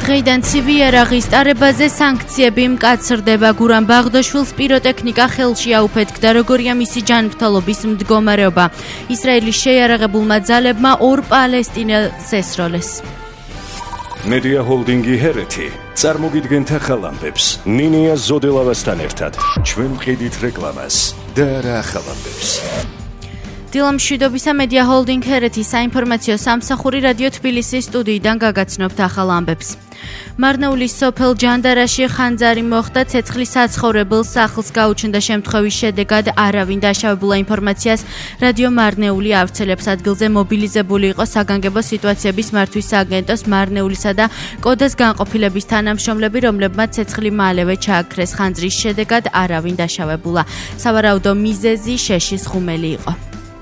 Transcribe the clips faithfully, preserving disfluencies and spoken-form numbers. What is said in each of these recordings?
დღეიდან ცივი იარაღის ტარებაზე სანქციები მკაცრდება. გურამ ბაღდაშვილს პიროტექნიკა ხელში აუფეთქდა. როგორია მისი ჯანმრთელობის მდგომარეობა? ისრაელის შეიარაღებულმა ძალებმა ორ პალესტინელს ესროლეს. მედია ჰოლდინგი ჰერეთი წარმოგიდგენთ ახალ ამბებს ნინია ზოდელავასთან ერთად. ჩვენ ვყიდით რეკლამას და რა ახალ ამბებს. დილა მშვიდობისა, მედია ჰოლდინგ ჰერეთის საინფორმაციო სამსახური რადიო თბილისის სტუდიიდან გაგაცნობთ ახალ ამბებს. მარნეულის სოფელ ჯანდარაში ხანძარი მოხდა. ცეცხლის საცხოვრებელ სახლს გაუჩნდა შემთხვევის შედეგად არავინ დაშავებულა. ინფორმაციას რადიო მარნეული ავრცელებს. ადგილზე მობილიზებული იყო საგანგებო სიტუაციების მართვის სააგენტოს მარნეულისა და კოდას განყოფილების თანამშრომლები, რომლებმაც ცეცხლი მალევე ჩააქრეს. ხანძრის შედეგად არავინ დაშავებულა. სავარაუდო მიზეზი შეშის ხუმელი იყო.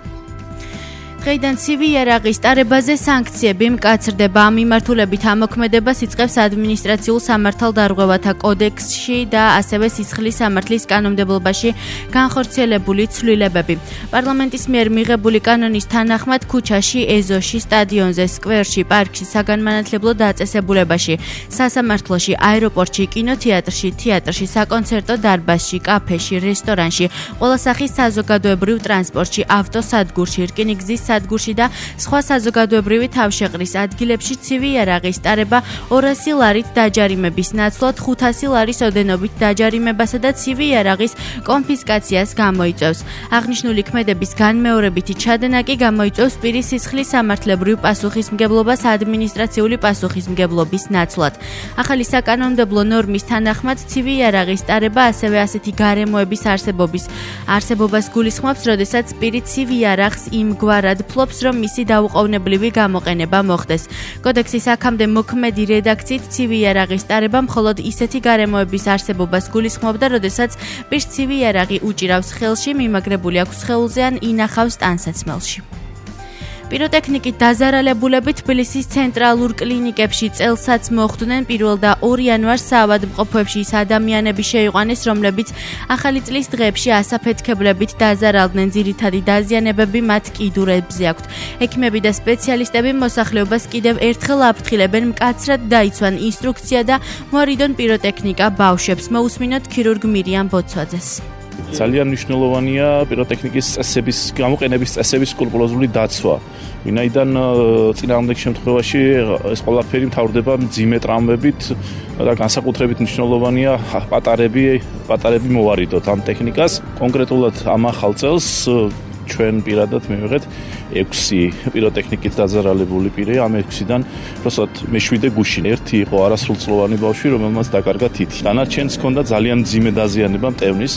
დღეიდან ცივი იარაღის ტარებაზე სანქციები მკაცრდება. ამ მიმართულებით ამოქმედებას იწყებს ადმინისტრაციულ სამართალდარღვევათა კოდექსში და ასევე სისხლის სამართლის კანონმდებლობაში განხორციელებული ცვლილებები. პარლამენტის მიერ მიღებული კანონის თანახმად ქუჩაში, ეზოში, სტადიონზე, სკვერში, პარკში, საგანმანათლებლო დაწესებულებაში, სასამართლოში, აეროპორტში, კინოთეატრში, თეატრში, საკონცერტო დარბაზში, კაფეში, რესტორანში, ყველა სახის საზოგადოებრივ ტრანსპორტში, ავტოსადგურში, რკინიგზის სადგურში და სხვა საზოგადოებრივი თავშეყრის ადგილებში ცივი იარაღის ტარება ორასი ლარით დაჯარიმების ნაცვლად ხუთასი ლარის ოდენობით დაჯარიმებასა და ცივი იარაღის კონფისკაციას გამოიწვევს. აღნიშნული ქმედების განმეორებითი ჩადენა კი გამოიწვევს პირის სისხლის სამართლებრივ პასუხისმგებლობას ადმინისტრაციული პასუხისმგებლობის ნაცვლად. ახალი საკანონმდებლო ნორმის თანახმად ცივი იარაღის ტარება ასევე ასეთი გარემოების არსებობის არსებობას გულისხმობს, როდესაც პირი ცივ იარაღს იმგვარად ფლობს, რომ მისი დაუყოვნებლივი გამოყენება მოხდეს. კოდექსის აქამდე მოქმედი რედაქციით ცივი იარაღის ტარება მხოლოდ ისეთი გარემოების არსებობას გულისხმობდა, როდესაც პირს ცივი იარაღი უჭირავს ხელში, მიმაგრებული აქვს სხეულზე ან ინახავს ტანსაცმელში. პიროტექნიკით დაზარალებულები თბილისის ცენტრალურ კლინიკებში წელსაც მოხვდნენ. პირველ და ორ იანვარს საავადმყოფოებში ის ადამიანები შეიყვანეს, რომლებიც ახალი წლის დღეებში ასაფეთქებლებით დაზარალდნენ. ძირითადი დაზიანებები მათ კიდურებზე აქვთ. ექიმები და სპეციალისტები მოსახლეობას კიდევ ერთხელ აფრთხილებენ მკაცრად დაიცვან ინსტრუქცია და მოარიდონ პიროტექნიკა ბავშვებს. მოусმინოთ ქირურგ მირიამ ბოცვაძეს. ძალიან მნიშვნელოვანია პიროტექნიკის წესების გამოყენების წესების სკრუპულოზული დაცვა. ვინაიდან წინააღმდეგ შემთხვევაში ეს ყველაფერი მთავრდება მძიმე ტრამვებით და განსაკუთრებით მნიშვნელოვანია პატარები, პატარები მოვარიდოთ ამ ტექნიკას. კონკრეტულად ამ ახალ წელს ჩვენ პირადად მივიღეთ ექვსი პიროტექნიკით დაზარალებული პირი. ამ ექვსიდან უბრალოდ მეშვიდე გუშინ ერთი იყო არასრულწლოვანი ბავშვი, რომელმაც დაკარგა თითი. დანარჩენს ჰქონდა ძალიან მძიმე დაზიანება მტევნის.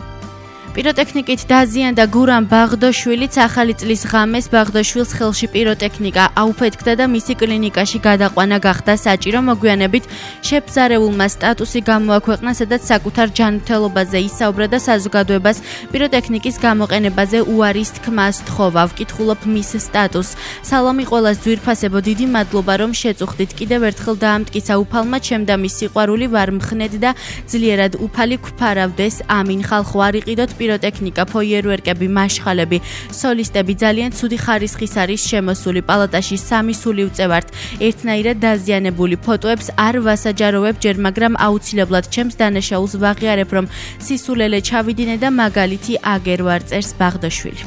პიროტექნიკით დაზიანდა გურამ ბაღდაშვილიც. ახალი წლის ღამეს ბაღდაშვილს ხელში პიროტექნიკა აუფეთქდა და მისი კლინიკაში გადაყვანა გახდა საჭირო. მოგვიანებით შებზარეულმა სტატუსი გამოაქვეყნა, სადაც საკუთარ ჯანმრთელობაზე ისაუბრა და საზოგადოებას პიროტექნიკის გამოყენებაზე უარის თქმას თხოვა. ვკითხულობ მის სტატუსს. სალამი ყველას ძვირფასებო, დიდი მადლობა რომ შეწუხდით. კიდევ ერთხელ დაამტკიცა უფალმა, ჩემდამის სიყვარული ვარ მხნედ და ძლიერად უფალი გვფარავდეს. ამინ. ხალხო არ იყიდოთ პიროტექნიკა, ფოიერვერკები, მაშხალები, სოლისტები ძალიან ცუდი ხარისხის არის შემოსული. პალატაში სამი სული ვწევართ. ერთნაირად დაზიანებული ფოტოებს არ ვასაჯაროვებ ჯერ, მაგრამ აუცილებლად ჩემს დანაშაულს ვაღიარებ, რომ სისულელე ჩავიდინე და მაგალითი აგერ ვარ, წერს ბაღდაშვილი.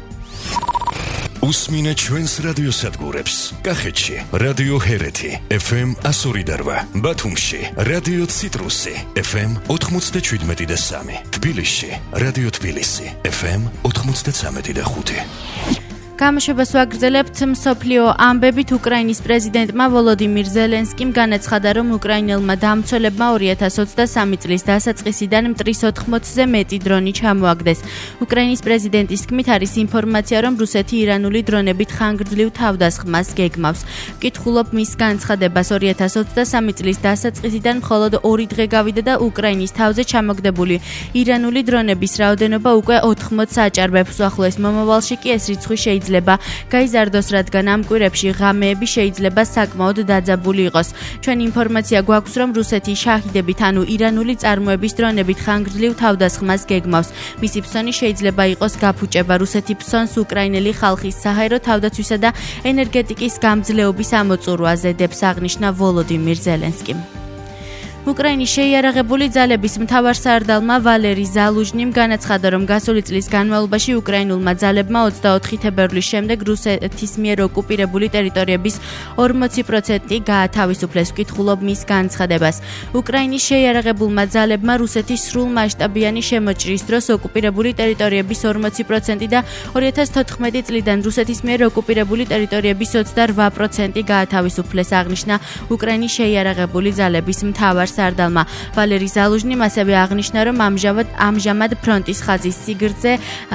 უსმინე ჩვენს რადიოსადგურებს. კახეთში რადიო ჰერეთი ეფ ემ εκατო ორი და რვა, ბათუმში რადიო ციტრუსი ეფ ემ ოთხმოცდაშვიდმეტი და სამი, თბილისში რადიო თბილისი ეფ ემ ოთხმოცდაცამეტი და ხუთი. გამოშვებას ვაგრძელებთ. მსოფლიო ამბებით. უკრაინის პრეზიდენტმა ვოლოდიმირ ზელენსკიმ განაცხადა, რომ უკრაინელმა დამცველებმა ორი ათას ოცდასამი წლის დასაწყისიდან მტრის ოთხმოცზე მეტი დრონი ჩამოაგდეს. უკრაინის პრეზიდენტის თქმით, არის ინფორმაცია, რომ რუსეთი ირანული დრონებით ხანგრძლივ თავდასხმას გეგმავს. ვკითხულობ მის განცხადებას. ორი ათას ოცდასამი წლის დასაწყისიდან მხოლოდ ორი დღე გავიდა და უკრაინის თავზე ჩამოგდებული ირანული დრონების რაოდენობა უკვე ოთხმოცს აჭარბებს. უახლოეს მომავალში კი ეს რიცხვი შეიძლება შეიძლება გაიზარდოს, რადგან ამ კვირებში ღამეები შეიძლება საკმაოდ დაძაბული იყოს. ჩვენ ინფორმაცია გვაქვს, რომ რუსეთი შაჰიდებით, ანუ ირანული წარმოების დრონებით ხანგრძლივ თავდასხმას გეგმავს. მისი ფსონი შეიძლება იყოს გაფუჭება. რუსეთი ფსონს უკრაინელი ხალხის საჰაერო თავდაცვისა და ენერგეტიკის გამძლეობის ამოწურვაზე, დებს აღნიშნა ვოლოდიმირ ზელენსკიმ. უკრაინის შეიარაღებული ძალების მთავარსარდალმა ვალერი ზალუჟნიმ განაცხადა, რომ გასული წლის განმავლობაში უკრაინულმა ძალებმა ოცდაოთხი თებერვლის შემდეგ რუსეთის მიერ ოკუპირებული ტერიტორიების ორმოცი პროცენტი გაათავისუფლეს. ვკითხულობ მის განცხადებას. უკრაინის შეიარაღებულმა ძალებმა რუსეთის სრულმასშტაბიანი შემოჭრის დროს ოკუპირებული ტერიტორიების ორმოცი პროცენტი და ორი ათას თოთხმეტი წლიდან რუსეთის მიერ ოკუპირებული ტერიტორიების ოცდარვა პროცენტი გაათავისუფლეს, აღნიშნა უკრაინის შეიარაღებული ძალების მთავარ სარდალმა. ვალერი ზალუჟნიმ ასევე აღნიშნა, რომ ამჟამად ამჟამად ფრონტის ხაზის სიგრძე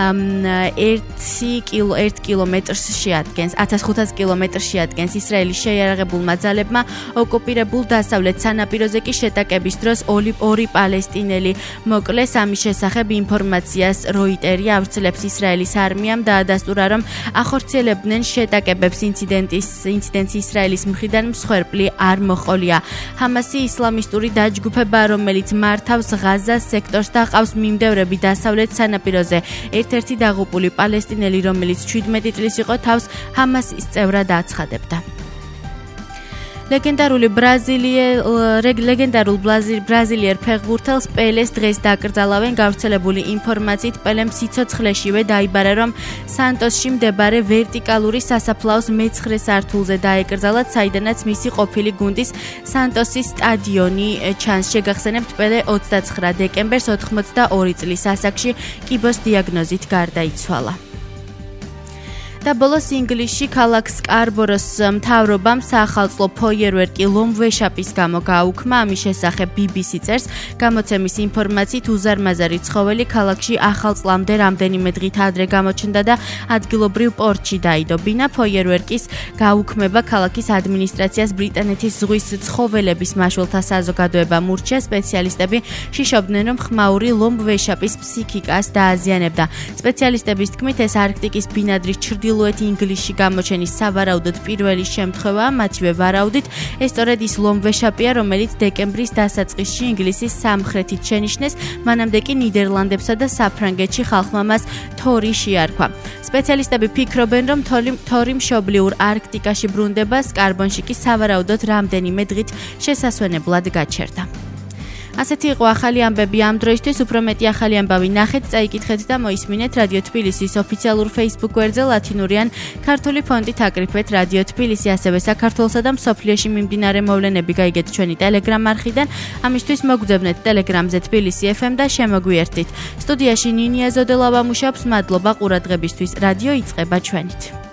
ერთ კილომეტრს შეადგენს, ათას ხუთას კილომეტრს შეადგენს. ისრაელის შეიარაღებულმა ძალებმა ოკუპირებულ დასავლეთ სანაპიროზე კი შეტაკების დროს ორი პალესტინელი მოკლეს. ამის შესახებ ინფორმაციას როიტერი ავრცელებს. ისრაელის არმიამ დაადასტურა, რომ ახორციელებდნენ შეტაკებებს. ინციდენტის ინციდენტს ისრაელის მხრიდან მსხვერპლი არ მოჰყოლია. ჰამასი ისლამისტური დაჯგუფება, რომელიც მართავს ღაზას სექტორს და ყავს მიმდევრები დასავლეთ სანაპიროზე. ერთ-ერთი დაღუპული პალესტინელი, რომელიც შვიდმეტი წლის იყო, თავს ჰამასის წევრად აცხადებდა. ლეგენდარული ლეგენდარულ ბრაზილიერ ფეხბურთელს პელეს დღეს დაკრძალავენ. გავრცელებული ინფორმაციით პელემ სიცოცხლეშივე დაიბარა, რომ სანტოსში მდებარე ვერტიკალური სასაფლაოს მეცხრე სართულზე დაეკრძალათ, საიდანაც მისი ყოფილი გუნდის სანტოსის სტადიონი ჩანს. შეგახსენებთ, პელე ოცდაცხრა დეკემბერს ოთხმოცდაორი წლის ასაკში კიბოს დიაგნოზით გარდაიცვალა. და ბოლოს ინგლისში ქალაქ სკარბოროს მთავრობამ საახალწლო ფოიერვერკი ლომვეშაპის გამო გააუქმა. ამის შესახებ ბი ბი სი წერს. გამოცემის ინფორმაციით უზარმაზარი ცხოველი ქალაქში ახალწლამდე რამდენიმე დღით ადრე გამოჩნდა და ადგილობრივ პორტში დაიდო. ბინა ფოიერვერკის გაუქმება ქალაქის ადმინისტრაციას ბრიტანეთის ზღვის ცხოველების მაშველთა საზოგადოებამ ურჩია. სპეციალისტები შიშობდნენ, რომ ხმაური ლომვეშაპის ფსიქიკას დააზიანებდა. სპეციალისტების თქმით, ეს არქტიკის ბინადრის ჩრდილოეთ ინგლისში გამოჩენის სავარაუდოდ პირველი შემთხვევაა. მათივე ვარაუდით, ეს სწორედ ის ლომვეშაპია, რომელიც დეკემბრის დასაწყისში ინგლისის სამხრეთით შენიშნეს. მანამდე კი ნიდერლანდებსა და საფრანგეთში ხალხმა მას თორი შეარქვა. სპეციალისტები ფიქრობენ, რომ თორი მშობლიურ არქტიკაში ბრუნდება, სკარბონში კი სავარაუდოდ რამდენიმე დღით შესასვენებლად გაჩერდა. ასეთი იყო ახალი ამბები ამ დროისთვის. უფრო მეტი ახალი ამბავი ნახეთ, წაიკითხეთ და მოისმინეთ რადიო თბილისის ოფიციალურ Facebook გვერდზე ლათინური ან ქართული ფონტით აკრიფეთ რადიო თბილისი. ასევე საქართველოსა და მსოფლიოში მიმდინარე მოვლენები გაიგეთ ჩვენი Telegram არხიდან. ამისთვის მოგძებნეთ Telegram-ზე თბილისი ეფ ემ და შემოგვიერთდით. სტუდიაში ნინია ზოდელავა მუშაობს. მადლობა ყურადღებისთვის. რადიო იწყება ჩვენით.